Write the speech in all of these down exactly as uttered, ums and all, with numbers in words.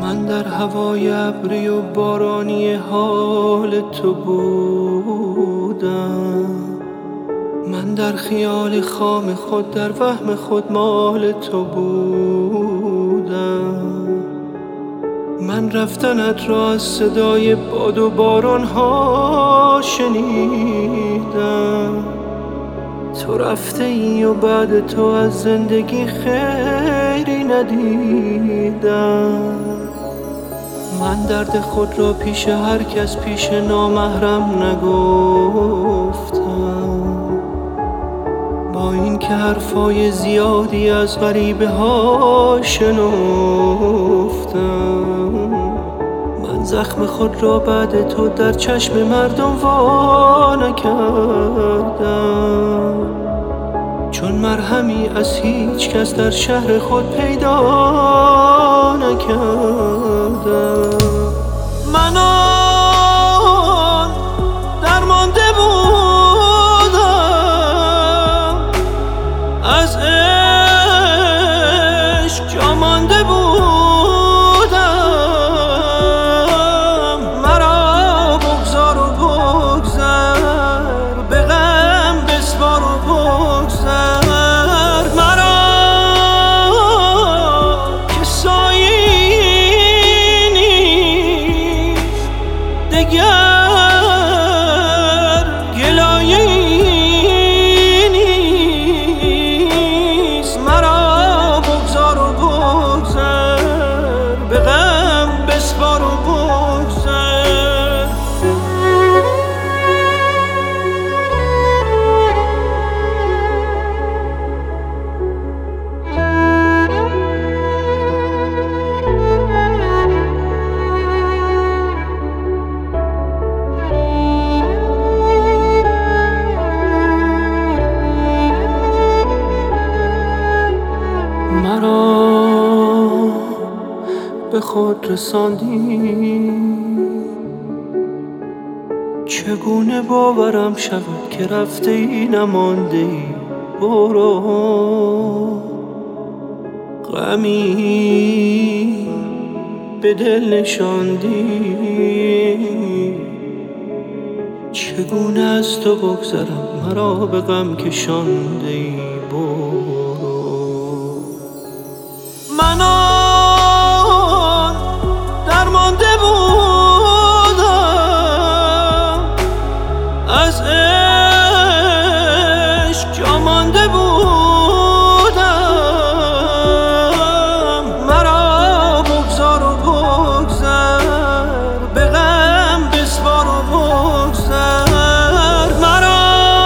من در هوای ابری و بارانی حال تو بودم، من در خیال خام خود در وهم خود مال تو بودم. من رفتنت را از صدای باد و باران ها شنیدم، تو رفته ای و بعد تو از زندگی خیری ندیدم. من درد خود را پیش هر کس پیش نامحرم نگفتم، با این که حرفای زیادی از غریبه ها شنفتم. من زخم خود را بعد تو در چشم مردم وا نکردم، چون مرهمی از هیچ کس در شهر خود پیدا نکردم. من آن درمانده بودم، از عشق جا مانده بودم. مرا بگذار و بگذر، به غم بسپار و بگذر مرا که سایه‌ای نیست دگر، گلایه‌ای نیست. مرا بگذار و بگذر، به غم بسپار و بگذر. مرا به خود رساندی، چگونه باورم شود که رفته ای نمانده ای. برو، غمی به دل نشاندی، چگونه از تو بگذرم مرا به غم کشانده ای. برو، من آن درمانده بودم، از عشق جا مانده بودم. مرا بگذار و بگذر، به غم بسپار و بگذر مرا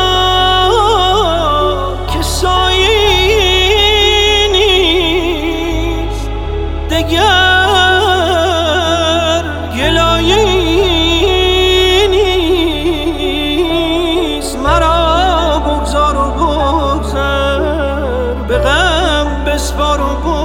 که سایه‌ای نیست دگر، گلایه‌ای نیست. مرا بگذار و بگذر، به غم بسپار و بگذر.